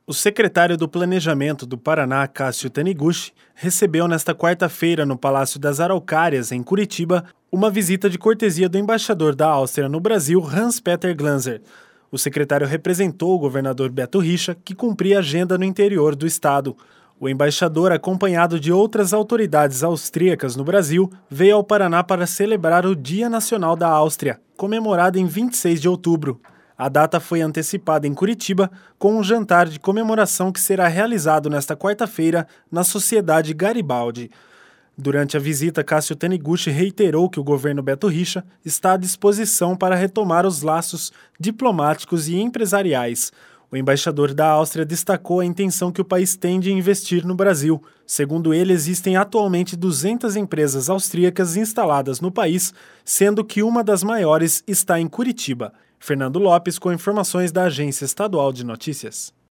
O secretário do Planejamento do Paraná, Cássio Taniguchi, recebeu nesta quarta-feira no Palácio das Araucárias, em Curitiba, uma visita de cortesia do embaixador da Áustria no Brasil, Hans-Peter Glanzer. O secretário representou o governador Beto Richa, que cumpria agenda no interior do estado. O embaixador, acompanhado de outras autoridades austríacas no Brasil, veio ao Paraná para celebrar o Dia Nacional da Áustria, comemorado em 26 de outubro. A data foi antecipada em Curitiba, com um jantar de comemoração que será realizado nesta quarta-feira na Sociedade Garibaldi. Durante a visita, Cássio Taniguchi reiterou que o governo Beto Richa está à disposição para retomar os laços diplomáticos e empresariais. O embaixador da Áustria destacou a intenção que o país tem de investir no Brasil. Segundo ele, existem atualmente 200 empresas austríacas instaladas no país, sendo que uma das maiores está em Curitiba. Fernando Lopes, com informações da Agência Estadual de Notícias.